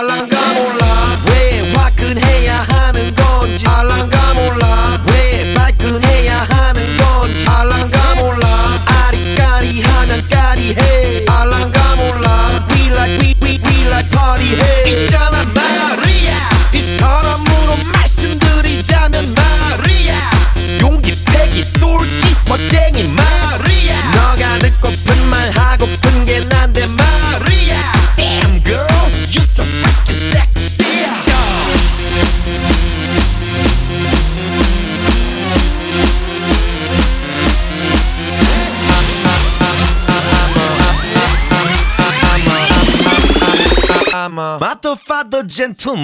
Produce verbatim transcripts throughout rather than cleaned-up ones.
알란가 몰라 왜 화끈해야 하는 건지 알란가 몰라 왜 발끈해야 하는 건지 알란가 몰라 아리까리하면 까리해 알란가 몰라 We like we we we like party 해 있잖아 마리아 이 사람으로 말씀드리자면 마리아 용기 패기 똘끼 멋쟁이 마리아 너가 듣고픈 말 하고픈 게 난데 마리아 Damn girl you so freaking sexy I'm a motherfucker gentleman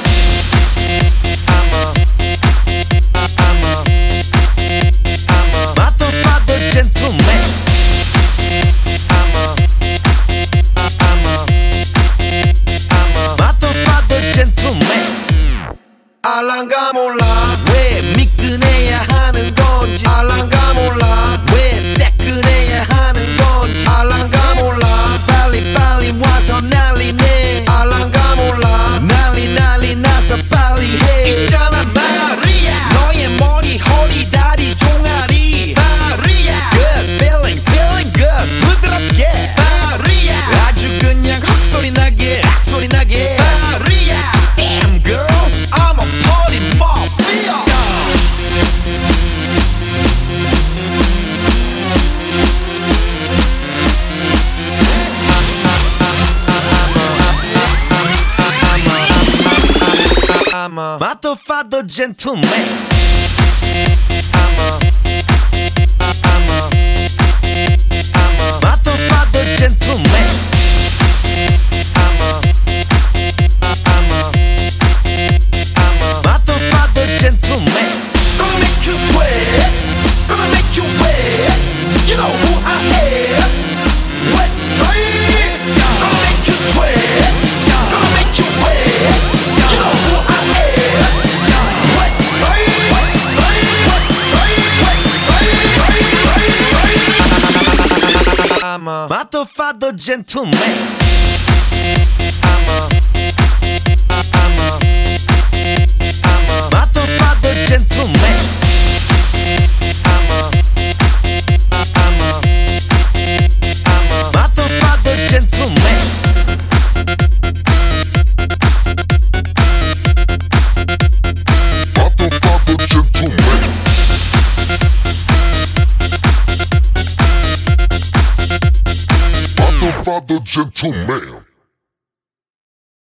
I'm a I'm a I'm a motherfucker gentleman I'm a I'm a I'm a motherfucker gentleman 알란가 몰라 왜 미끈해야 하는 건지 알란가 몰라 왜 새끈해야 하는 건지 알란가 몰라 빨리 빨리 와서 난리네 알란가 몰라 난리 난리 나서 빨리 해 있잖아 마리아 너의 머리 허리 다리 종아리 마리아 Good feeling feeling good 부드럽게 마리아 아주 그냥 헉소리 나게 악소리 나게 마리아 Damn girl I'm a party mafia I'm a motherfucker gentleman I'm a I'm a I'm a motherfucker gentleman I'm a I'm a I'm a motherfucker gentleman Gonna make you sweat Gonna make you wet You know who I am What's say Gonna make you sweat Gonna make you wet You know who I am What's say What's say What's say What's say I'm a motherfucker gentleman I'm a I'm a I'm a motherfucker gentleman I'm a I'm a I'm a motherfucker gentleman Motherfucker gentleman Motherfucker gentleman